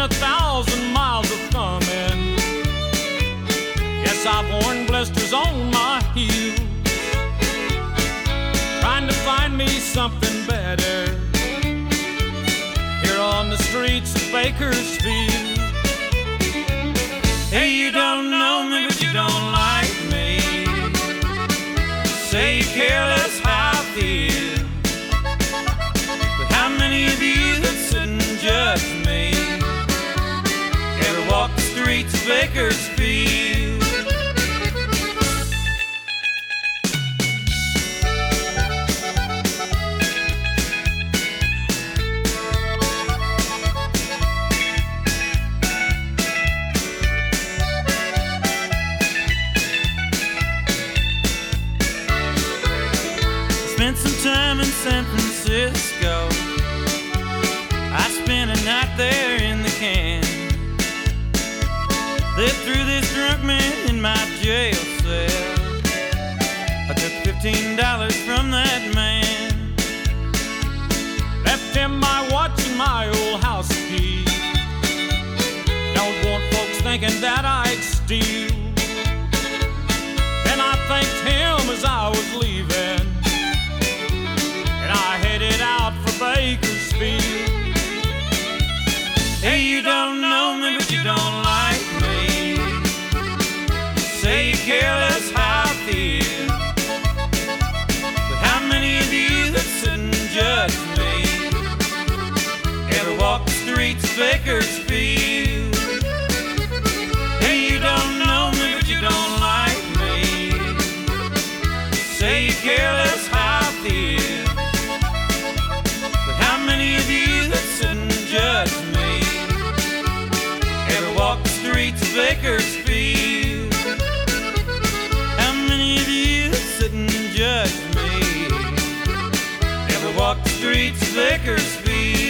1,000 miles of thumbing. Yes, I've worn blisters on my heels, trying to find me something better here on the streets of Bakersfield. Hey, you don't know me, but you don't like me. Say you care less how I feel, but how many of you that sit and judge me ever walk the streets of Bakersfield? Spent some time in San Francisco. I spent a night there in the can. Lived through this drunk man in my jail cell. I took $15 from that man, left him my watch and my old house key. Don't want folks thinking that I'd steal. And I thanked him as I was leaving, I headed out for Bakersfield. Hey, you don't know me, but you don't like me. Say you care less how I feel, but how many of you that sit and judge me ever walk the streets of Bakersfield? Hey, you don't know me, but you don't like me. Say you care less how I feel, how many of you that sit and judge me ever walk the streets of Bakersfield? How many of you that sit and judge me ever walk the streets of Bakersfield?